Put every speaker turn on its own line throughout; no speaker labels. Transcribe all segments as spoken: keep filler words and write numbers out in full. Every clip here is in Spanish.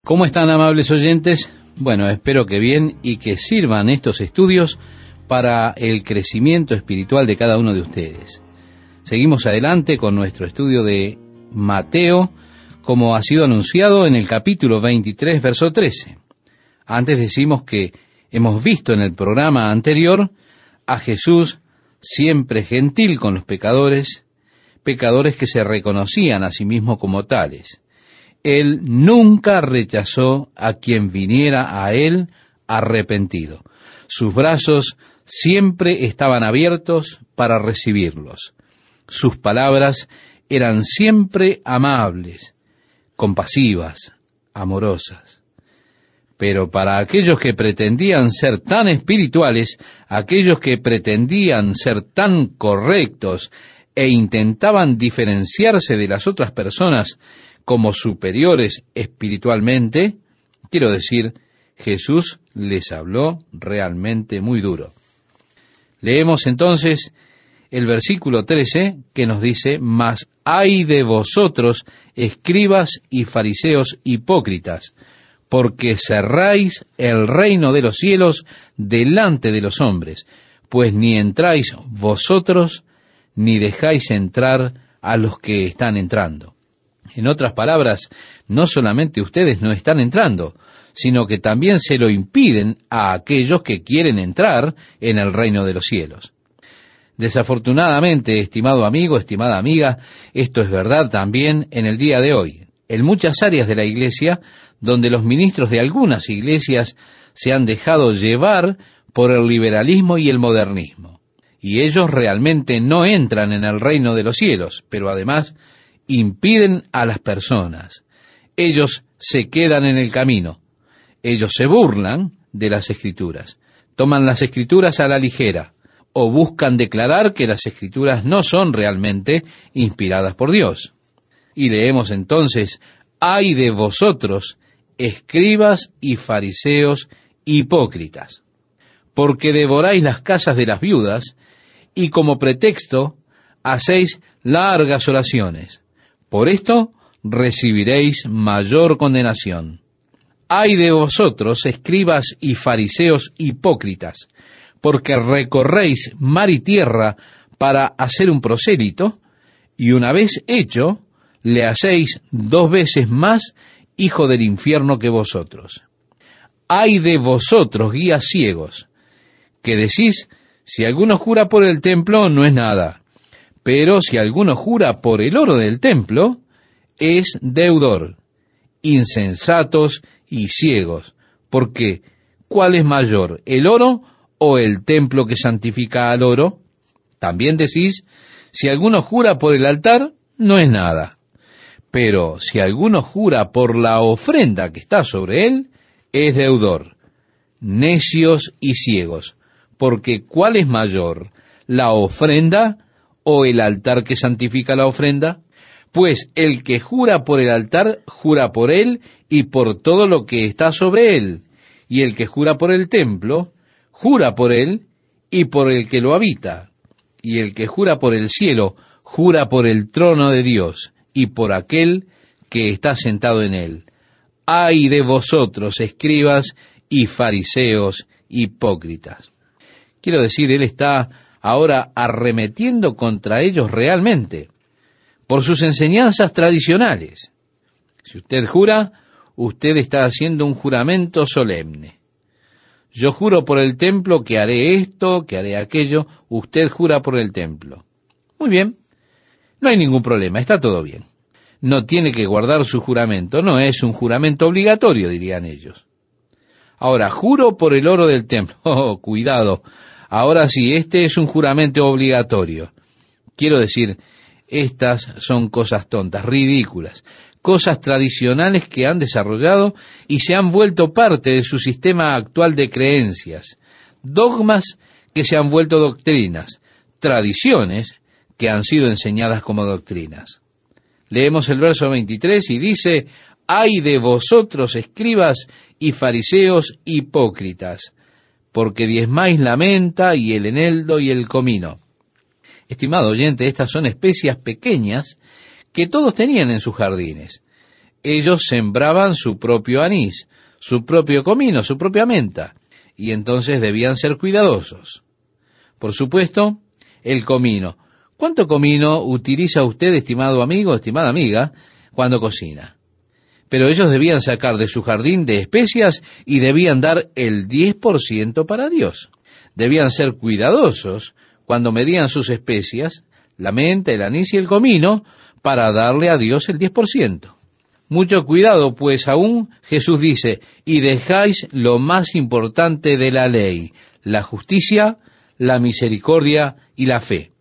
¿Cómo están, amables oyentes? Bueno, espero que bien y que sirvan estos estudios para el crecimiento espiritual de cada uno de ustedes. Seguimos adelante con nuestro estudio de Mateo, como ha sido anunciado en el capítulo veintitrés, verso trece. Antes decimos que hemos visto en el programa anterior a Jesús siempre gentil con los pecadores, pecadores que se reconocían a sí mismos como tales. Él nunca rechazó a quien viniera a él arrepentido. Sus brazos siempre estaban abiertos para recibirlos. Sus palabras eran siempre amables, compasivas, amorosas. Pero para aquellos que pretendían ser tan espirituales, aquellos que pretendían ser tan correctos e intentaban diferenciarse de las otras personas como superiores espiritualmente, quiero decir, Jesús les habló realmente muy duro. Leemos entonces el versículo trece que nos dice: «Mas ay de vosotros, escribas y fariseos hipócritas, porque cerráis el reino de los cielos delante de los hombres, pues ni entráis vosotros, ni dejáis entrar a los que están entrando». En otras palabras, no solamente ustedes no están entrando, sino que también se lo impiden a aquellos que quieren entrar en el reino de los cielos. Desafortunadamente, estimado amigo, estimada amiga, esto es verdad también en el día de hoy. En muchas áreas de la iglesia, donde los ministros de algunas iglesias se han dejado llevar por el liberalismo y el modernismo. Y ellos realmente no entran en el reino de los cielos, pero además impiden a las personas. Ellos se quedan en el camino. Ellos se burlan de las Escrituras. Toman las Escrituras a la ligera, o buscan declarar que las Escrituras no son realmente inspiradas por Dios. Y leemos entonces: «Ay de vosotros, escribas y fariseos hipócritas, porque devoráis las casas de las viudas, y como pretexto hacéis largas oraciones. Por esto recibiréis mayor condenación. Ay de vosotros, escribas y fariseos hipócritas, porque recorréis mar y tierra para hacer un prosélito, y una vez hecho, le hacéis dos veces más hijo del infierno que vosotros. Ay de vosotros, guías ciegos, que decís: si alguno jura por el templo, no es nada, pero si alguno jura por el oro del templo, es deudor. Insensatos y ciegos, porque ¿cuál es mayor, el oro o el templo que santifica al oro? También decís: si alguno jura por el altar, no es nada, pero si alguno jura por la ofrenda que está sobre él, es deudor. Necios y ciegos, porque ¿cuál es mayor, la ofrenda o el altar que santifica la ofrenda? Pues el que jura por el altar, jura por él y por todo lo que está sobre él, y el que jura por el templo, jura por él y por el que lo habita, y el que jura por el cielo, jura por el trono de Dios y por aquel que está sentado en él. Ay de vosotros, escribas y fariseos hipócritas. Quiero decir, él está ahora arremetiendo contra ellos realmente, por sus enseñanzas tradicionales. Si usted jura, usted está haciendo un juramento solemne. Yo juro por el templo que haré esto, que haré aquello. Usted jura por el templo. Muy bien, no hay ningún problema, está todo bien. No tiene que guardar su juramento, no es un juramento obligatorio, dirían ellos. Ahora, juro por el oro del templo. Oh, cuidado. Ahora sí, este es un juramento obligatorio. Quiero decir, estas son cosas tontas, ridículas, cosas tradicionales que han desarrollado y se han vuelto parte de su sistema actual de creencias, dogmas que se han vuelto doctrinas, tradiciones que han sido enseñadas como doctrinas. Leemos el verso veintitrés y dice: «Ay de vosotros, escribas y fariseos hipócritas, porque diezmáis la menta y el eneldo y el comino». Estimado oyente, estas son especias pequeñas que todos tenían en sus jardines. ellos sembraban su propio anís, su propio comino, su propia menta, y entonces debían ser cuidadosos. Por supuesto, el comino. ¿Cuánto comino utiliza usted, estimado amigo, estimada amiga, cuando cocina? Pero ellos debían sacar de su jardín de especias y debían dar el diez por ciento para Dios. Debían ser cuidadosos cuando medían sus especias, la menta, el anís y el comino, para darle a Dios el diez por ciento. Mucho cuidado, pues aún Jesús dice, y dejáis lo más importante de la ley, la justicia, la misericordia y la fe.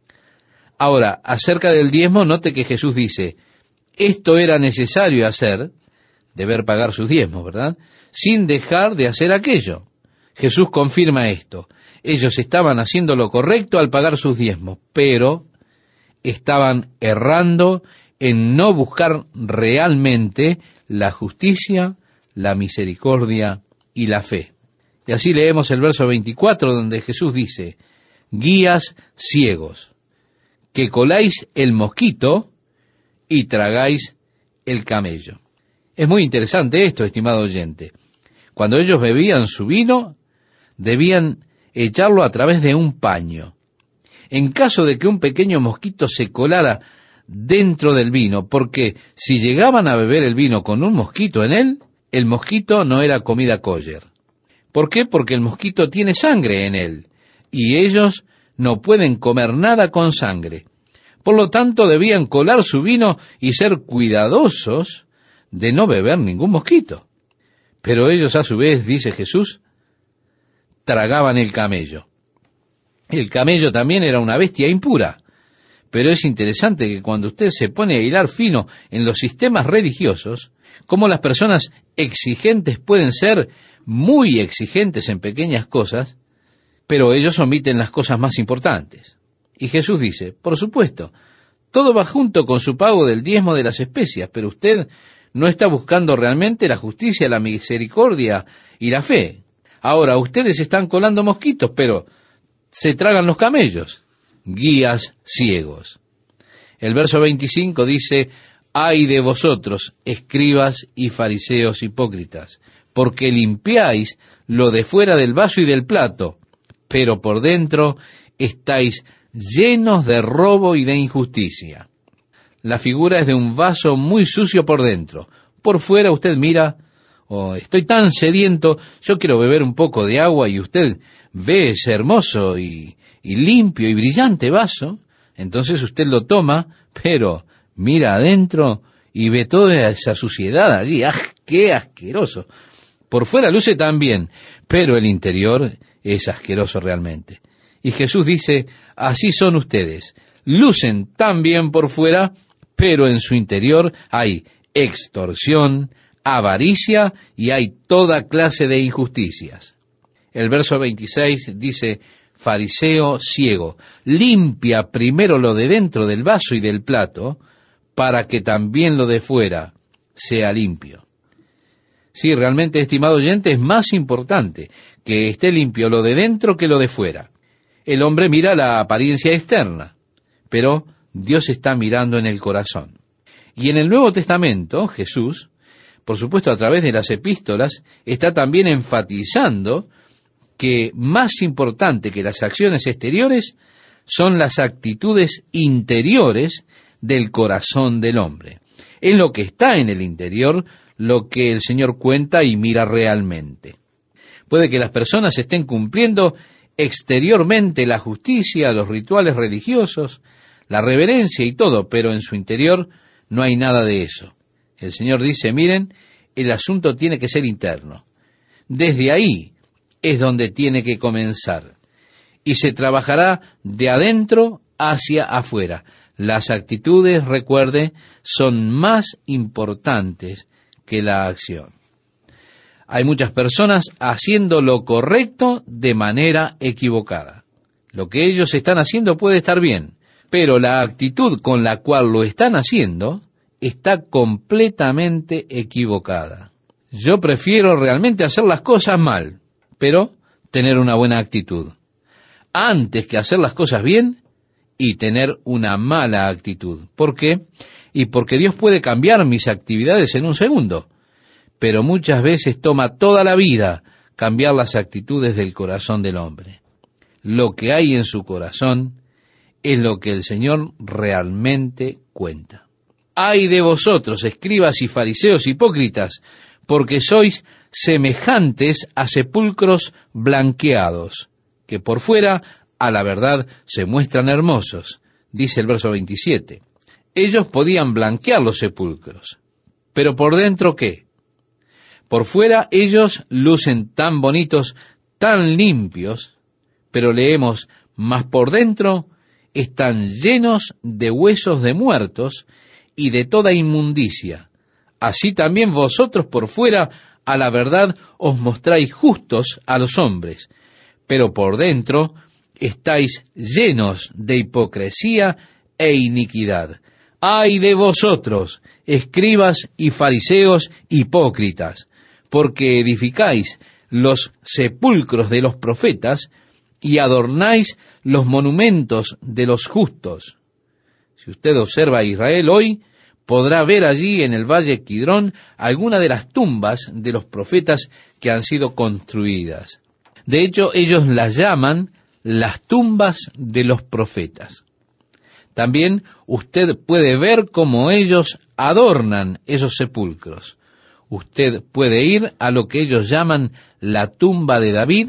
Ahora, acerca del diezmo, note que Jesús dice, esto era necesario hacer, deber pagar sus diezmos, ¿verdad?, sin dejar de hacer aquello. Jesús confirma esto. Ellos estaban haciendo lo correcto al pagar sus diezmos, pero estaban errando en no buscar realmente la justicia, la misericordia y la fe. Y así leemos el verso veinticuatro, donde Jesús dice, guías ciegos, que coláis el mosquito y tragáis el camello. Es muy interesante esto, estimado oyente. Cuando ellos bebían su vino, debían echarlo a través de un paño. En caso de que un pequeño mosquito se colara dentro del vino, porque si llegaban a beber el vino con un mosquito en él, el mosquito no era comida kosher. ¿Por qué? Porque el mosquito tiene sangre en él, y ellos no pueden comer nada con sangre. Por lo tanto, debían colar su vino y ser cuidadosos de no beber ningún mosquito. Pero ellos, a su vez, dice Jesús, tragaban el camello. El camello también era una bestia impura. Pero es interesante que cuando usted se pone a hilar fino en los sistemas religiosos, cómo las personas exigentes pueden ser muy exigentes en pequeñas cosas, pero ellos omiten las cosas más importantes. Y Jesús dice, por supuesto, todo va junto con su pago del diezmo de las especias, pero usted no está buscando realmente la justicia, la misericordia y la fe. Ahora, ustedes están colando mosquitos, pero se tragan los camellos. Guías ciegos. El verso veinticinco dice, ay de vosotros, escribas y fariseos hipócritas, porque limpiáis lo de fuera del vaso y del plato, pero por dentro estáis llenos de robo y de injusticia. La figura es de un vaso muy sucio por dentro. Por fuera usted mira, oh, estoy tan sediento, yo quiero beber un poco de agua, y usted ve ese hermoso y, y limpio y brillante vaso, entonces usted lo toma, pero mira adentro y ve toda esa suciedad allí. ¡Ah, qué asqueroso! Por fuera luce tan bien, pero el interior es asqueroso realmente. Y Jesús dice, así son ustedes, lucen tan bien por fuera, pero en su interior hay extorsión, avaricia y hay toda clase de injusticias. El verso veintiséis dice, fariseo ciego, limpia primero lo de dentro del vaso y del plato, para que también lo de fuera sea limpio. Sí, realmente, estimado oyente, es más importante que esté limpio lo de dentro que lo de fuera. El hombre mira la apariencia externa, pero Dios está mirando en el corazón. Y en el Nuevo Testamento, Jesús, por supuesto a través de las epístolas, está también enfatizando que más importante que las acciones exteriores son las actitudes interiores del corazón del hombre. Es lo que está en el interior lo que el Señor cuenta y mira realmente. Puede que las personas estén cumpliendo exteriormente la justicia, los rituales religiosos, la reverencia y todo, pero en su interior no hay nada de eso. El Señor dice, miren, el asunto tiene que ser interno. Desde ahí es donde tiene que comenzar. Y se trabajará de adentro hacia afuera. Las actitudes, recuerde, son más importantes que la acción. Hay muchas personas haciendo lo correcto de manera equivocada. Lo que ellos están haciendo puede estar bien, pero la actitud con la cual lo están haciendo está completamente equivocada. Yo prefiero realmente hacer las cosas mal, pero tener una buena actitud, antes que hacer las cosas bien y tener una mala actitud. Porque y porque Dios puede cambiar mis actividades en un segundo, pero muchas veces toma toda la vida cambiar las actitudes del corazón del hombre. Lo que hay en su corazón es lo que el Señor realmente cuenta. ¡Ay de vosotros, escribas y fariseos hipócritas, porque sois semejantes a sepulcros blanqueados, que por fuera, a la verdad, se muestran hermosos! Dice el verso veintisiete. Ellos podían blanquear los sepulcros, pero ¿por dentro qué? Por fuera ellos lucen tan bonitos, tan limpios, pero leemos, mas por dentro están llenos de huesos de muertos y de toda inmundicia. Así también vosotros por fuera, a la verdad, os mostráis justos a los hombres, pero por dentro estáis llenos de hipocresía e iniquidad. ¡Ay de vosotros, escribas y fariseos hipócritas! Porque edificáis los sepulcros de los profetas y adornáis los monumentos de los justos. Si usted observa a Israel hoy, podrá ver allí en el valle Kidrón alguna de las tumbas de los profetas que han sido construidas. De hecho, ellos las llaman las tumbas de los profetas. También usted puede ver cómo ellos adornan esos sepulcros. Usted puede ir a lo que ellos llaman la tumba de David,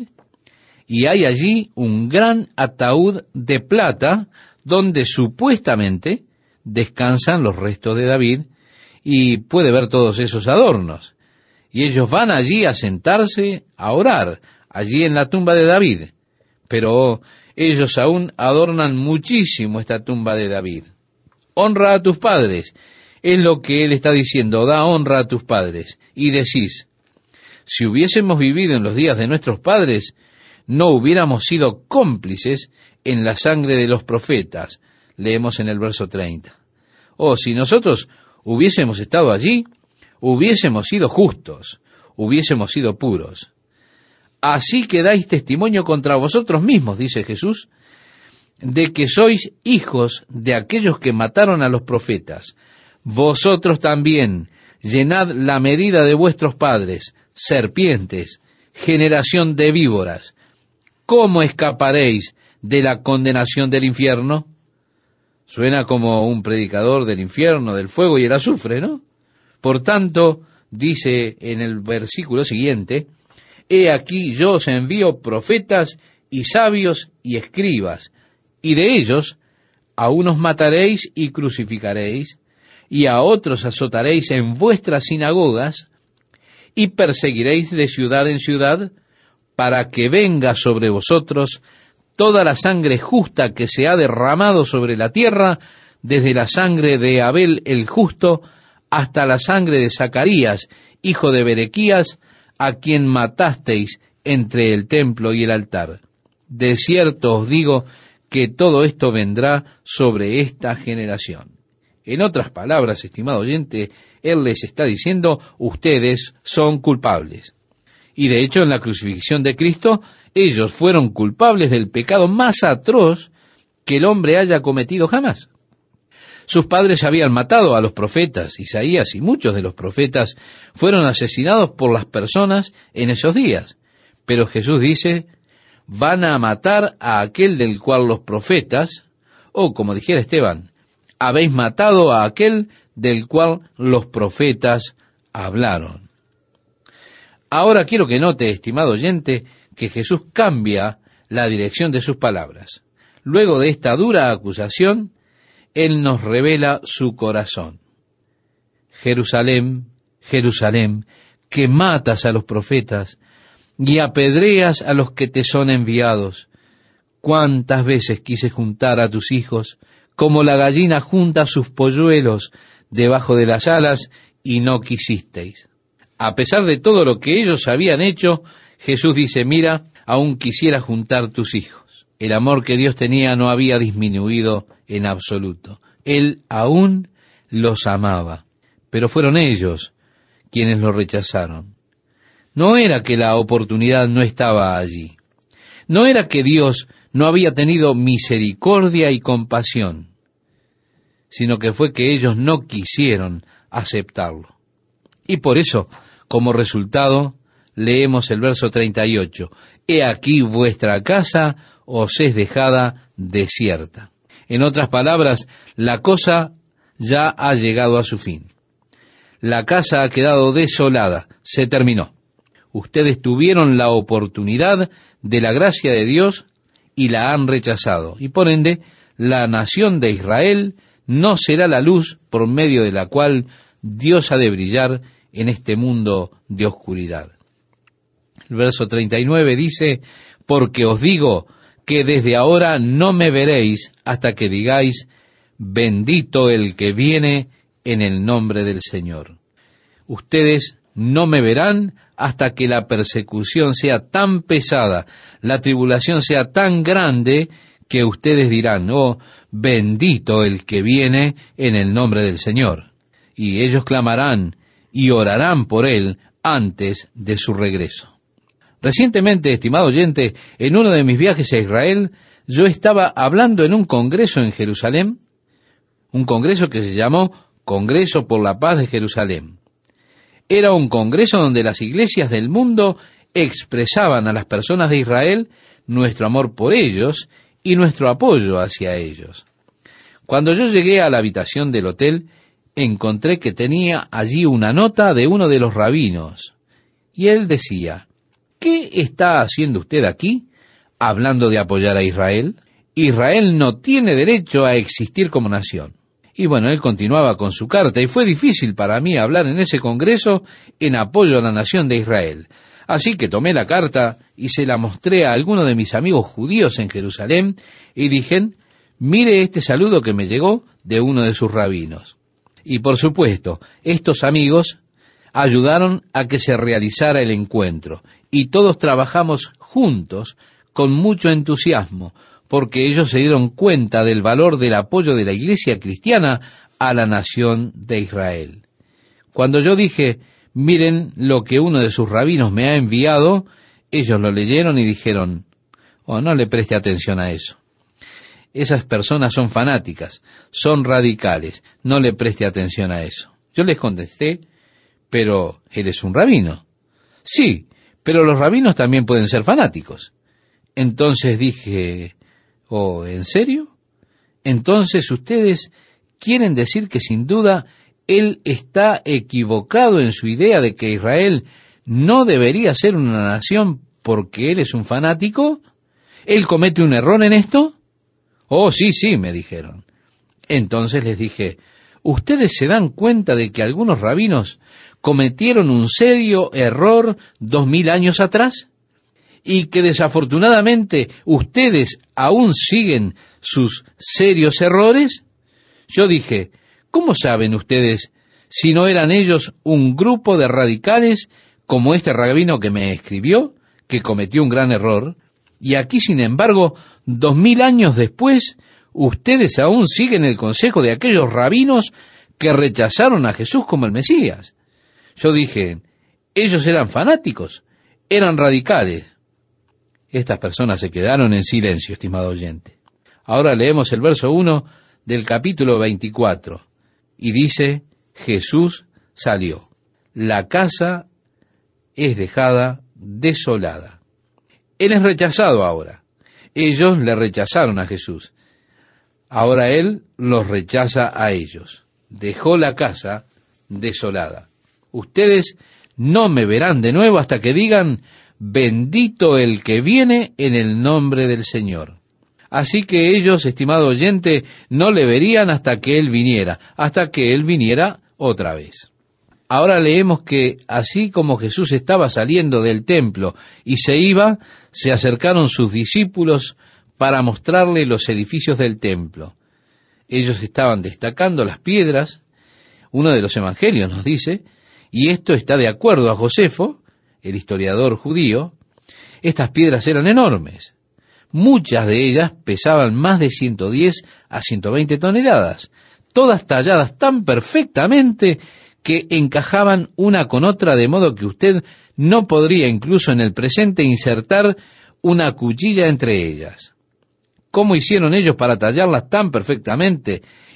y hay allí un gran ataúd de plata donde supuestamente descansan los restos de David, y puede ver todos esos adornos. Y ellos van allí a sentarse a orar, allí en la tumba de David. Pero ellos aún adornan muchísimo esta tumba de David. Honra a tus padres, es lo que él está diciendo, da honra a tus padres. Y decís, si hubiésemos vivido en los días de nuestros padres, no hubiéramos sido cómplices en la sangre de los profetas. Leemos en el verso treinta. O si nosotros hubiésemos estado allí, hubiésemos sido justos, hubiésemos sido puros. Así que dais testimonio contra vosotros mismos, dice Jesús, de que sois hijos de aquellos que mataron a los profetas. Vosotros también llenad la medida de vuestros padres, serpientes, generación de víboras. ¿Cómo escaparéis de la condenación del infierno? Suena como un predicador del infierno, del fuego y el azufre, ¿no? Por tanto, dice en el versículo siguiente, he aquí yo os envío profetas y sabios y escribas, y de ellos a unos mataréis y crucificaréis, y a otros azotaréis en vuestras sinagogas, y perseguiréis de ciudad en ciudad, para que venga sobre vosotros toda la sangre justa que se ha derramado sobre la tierra, desde la sangre de Abel el justo, hasta la sangre de Zacarías, hijo de Berequías, a quien matasteis entre el templo y el altar. De cierto os digo que todo esto vendrá sobre esta generación. En otras palabras, estimado oyente, él les está diciendo, ustedes son culpables. Y de hecho, en la crucifixión de Cristo, ellos fueron culpables del pecado más atroz que el hombre haya cometido jamás. Sus padres habían matado a los profetas. Isaías y muchos de los profetas fueron asesinados por las personas en esos días. Pero Jesús dice, van a matar a aquel del cual los profetas, o como dijera Esteban, habéis matado a aquel del cual los profetas hablaron. Ahora quiero que note, estimado oyente, que Jesús cambia la dirección de sus palabras. Luego de esta dura acusación, Él nos revela su corazón. Jerusalén, Jerusalén, que matas a los profetas y apedreas a los que te son enviados. Cuántas veces quise juntar a tus hijos, como la gallina junta sus polluelos debajo de las alas, y no quisisteis. A pesar de todo lo que ellos habían hecho, Jesús dice, mira, aún quisiera juntar tus hijos. El amor que Dios tenía no había disminuido en absoluto. Él aún los amaba, pero fueron ellos quienes lo rechazaron. No era que la oportunidad no estaba allí. No era que Dios no había tenido misericordia y compasión. sino que fue que ellos no quisieron aceptarlo. Y por eso, como resultado, leemos el verso treinta y ocho. He aquí vuestra casa os es dejada desierta. En otras palabras, la cosa ya ha llegado a su fin. La casa ha quedado desolada, se terminó. Ustedes tuvieron la oportunidad de la gracia de Dios y la han rechazado. Y por ende, la nación de Israel no será la luz por medio de la cual Dios ha de brillar en este mundo de oscuridad. El verso treinta y nueve dice, porque os digo que desde ahora no me veréis hasta que digáis, bendito el que viene en el nombre del Señor. Ustedes no me verán hasta que la persecución sea tan pesada, la tribulación sea tan grande, que ustedes dirán, oh, bendito el que viene en el nombre del Señor. Y ellos clamarán y orarán por él antes de su regreso. Recientemente, estimado oyente, en uno de mis viajes a Israel, yo estaba hablando en un congreso en Jerusalén, un congreso que se llamó Congreso por la Paz de Jerusalén. Era un congreso donde las iglesias del mundo expresaban a las personas de Israel nuestro amor por ellos y nuestro apoyo hacia ellos. Cuando yo llegué a la habitación del hotel, encontré que tenía allí una nota de uno de los rabinos, y él decía, ¿qué está haciendo usted aquí, hablando de apoyar a Israel? Israel no tiene derecho a existir como nación. Y bueno, él continuaba con su carta, y fue difícil para mí hablar en ese congreso en apoyo a la nación de Israel. Así que tomé la carta y se la mostré a alguno de mis amigos judíos en Jerusalén, y dije, mire este saludo que me llegó de uno de sus rabinos. Y por supuesto, estos amigos ayudaron a que se realizara el encuentro, y todos trabajamos juntos con mucho entusiasmo, porque ellos se dieron cuenta del valor del apoyo de la iglesia cristiana a la nación de Israel. Cuando yo dije, miren lo que uno de sus rabinos me ha enviado, ellos lo leyeron y dijeron, oh, no le preste atención a eso. Esas personas son fanáticas, son radicales, no le preste atención a eso. Yo les contesté, pero él es un rabino. Sí, pero los rabinos también pueden ser fanáticos. Entonces dije, oh, ¿en serio? Entonces ustedes quieren decir que sin duda él está equivocado en su idea de que Israel no debería ser una nación porque él es un fanático. ¿Él comete un error en esto? Oh, sí, sí, me dijeron. Entonces les dije, ¿ustedes se dan cuenta de que algunos rabinos cometieron un serio error dos mil años atrás? Y que desafortunadamente ustedes aún siguen sus serios errores. Yo dije, ¿cómo saben ustedes si no eran ellos un grupo de radicales como este rabino que me escribió, que cometió un gran error? Y aquí, sin embargo, dos mil años después, ustedes aún siguen el consejo de aquellos rabinos que rechazaron a Jesús como el Mesías. Yo dije, ellos eran fanáticos, eran radicales. Estas personas se quedaron en silencio, estimado oyente. Ahora leemos el verso uno del capítulo veinticuatro, y dice, Jesús salió. La casa es dejada desolada. Él es rechazado ahora. Ellos le rechazaron a Jesús. Ahora Él los rechaza a ellos. Dejó la casa desolada. Ustedes no me verán de nuevo hasta que digan, bendito el que viene en el nombre del Señor. Así que ellos, estimado oyente, no le verían hasta que Él viniera, hasta que Él viniera otra vez. Ahora leemos que, así como Jesús estaba saliendo del templo y se iba, se acercaron sus discípulos para mostrarle los edificios del templo. Ellos estaban destacando las piedras, uno de los evangelios nos dice, y esto está de acuerdo a Josefo, el historiador judío. Estas piedras eran enormes. Muchas de ellas pesaban más de ciento diez a ciento veinte toneladas, todas talladas tan perfectamente que encajaban una con otra, de modo que usted no podría incluso en el presente insertar una cuchilla entre ellas. ¿Cómo hicieron ellos para tallarlas tan perfectamente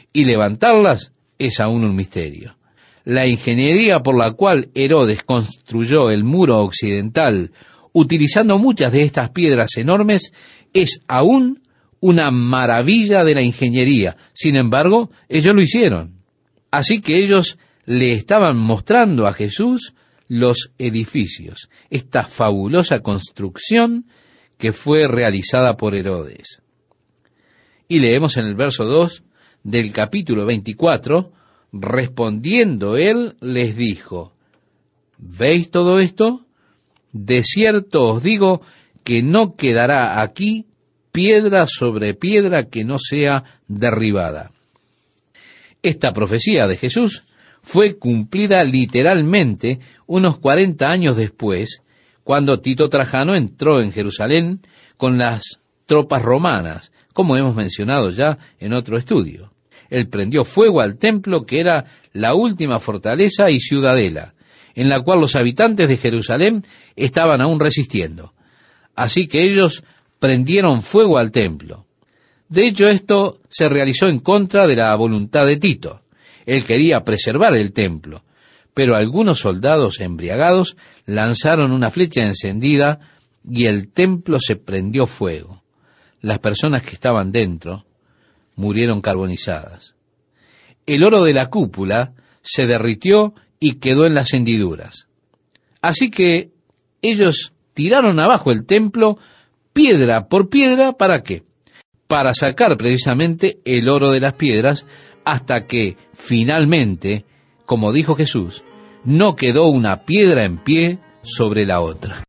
y levantarlas es aún un misterio. La ingeniería por la cual Herodes construyó el muro occidental, utilizando muchas de estas piedras enormes, es aún una maravilla de la ingeniería. Sin embargo, ellos lo hicieron. Así que ellos le estaban mostrando a Jesús los edificios, esta fabulosa construcción que fue realizada por Herodes. Y leemos en el verso dos del capítulo veinticuatro, respondiendo él, les dijo, ¿veis todo esto? De cierto os digo que no quedará aquí piedra sobre piedra que no sea derribada. Esta profecía de Jesús fue cumplida literalmente unos cuarenta años después, cuando Tito Trajano entró en Jerusalén con las tropas romanas, como hemos mencionado ya en otro estudio. Él prendió fuego al templo, que era la última fortaleza y ciudadela, en la cual los habitantes de Jerusalén estaban aún resistiendo. Así que ellos prendieron fuego al templo. De hecho, esto se realizó en contra de la voluntad de Tito. Él quería preservar el templo, pero algunos soldados embriagados lanzaron una flecha encendida y el templo se prendió fuego. Las personas que estaban dentro murieron carbonizadas. El oro de la cúpula se derritió y quedó en las hendiduras. Así que ellos tiraron abajo el templo piedra por piedra, ¿para qué? Para sacar precisamente el oro de las piedras, hasta que finalmente, como dijo Jesús, no quedó una piedra en pie sobre la otra.